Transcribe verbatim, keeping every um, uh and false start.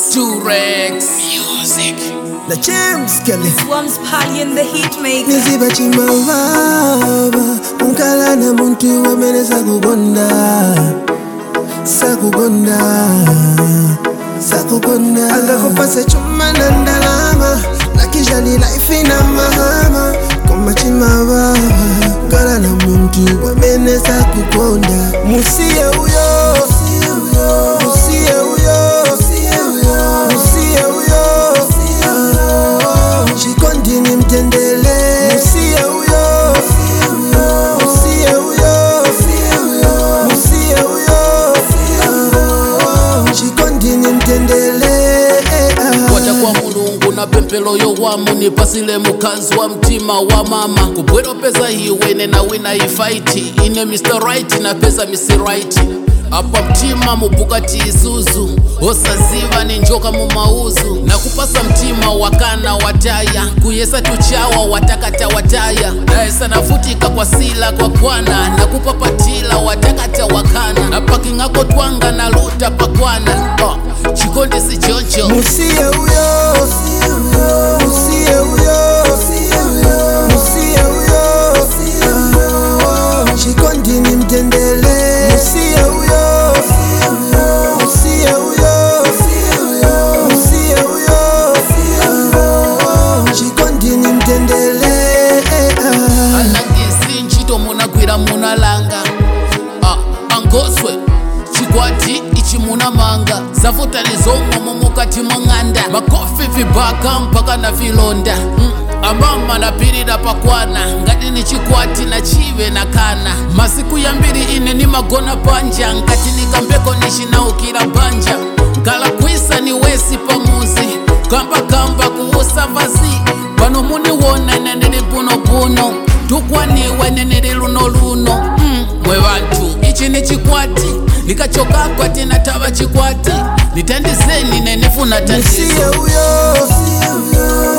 Durex Music. The James Kelly Swamps Pally and the Heatmaker. Niziba chimawaba Munkala na muntu wamene sakugonda Sakugonda Sakugonda Angakupase chuma na ndalama Nakijali life ina mahama Koma chimawaba Munkala na muntu wamene sakugonda Musiye uyo Musiye uyo Musiye uyo Musiye uyo Chikondi mtendele Musiye uyo Musiye uyo Musiye uyo Chikondi mtendele Wacha kwa mulungu na pempelo yo wamu nipasile mukazi wa mtima wa mama kubwero pesa hiwene na wina ifaiti ine mister Right na pesa mister Right apa mtima mubukati Isuzu osaziva ni njoka mu mauzu na kupasa mtima wakana wataya kuyesa tuchawa watakata wataya naesa nafutika kwa sila kwa kwana na kupapatila watakata wakana na pakingako twanga na luta pakwana uh, chikondi si chocho Musiye uyo Musiye uyo Musiye uyo Chikondi ni mtendele Musiye uyo Musiye uyo Musiye uyo Chikondi ni mtendele Alangisi nchito munagwira munalanga ah, angoswe chikwati ichi munamanga zafuta nizomwe mukati mwang'anda makofi vibaka mpaka na vilonda mm. Amama napirira pakwana ngati ni chikwati na chive na kana masiku ya mbiri ine ni magona panja ngati nikambeko nishinaukira banja kala kwisa ni wesi pamuzi kamba kamba kuusa vazi pano muni wona neneli puno puno tukwaniwe neneli luno luno mm. Mwe vantu ichi ni chikwati nikachoka kwati natava chikwati nitandizeni nenefuna tandizo Musiye uyo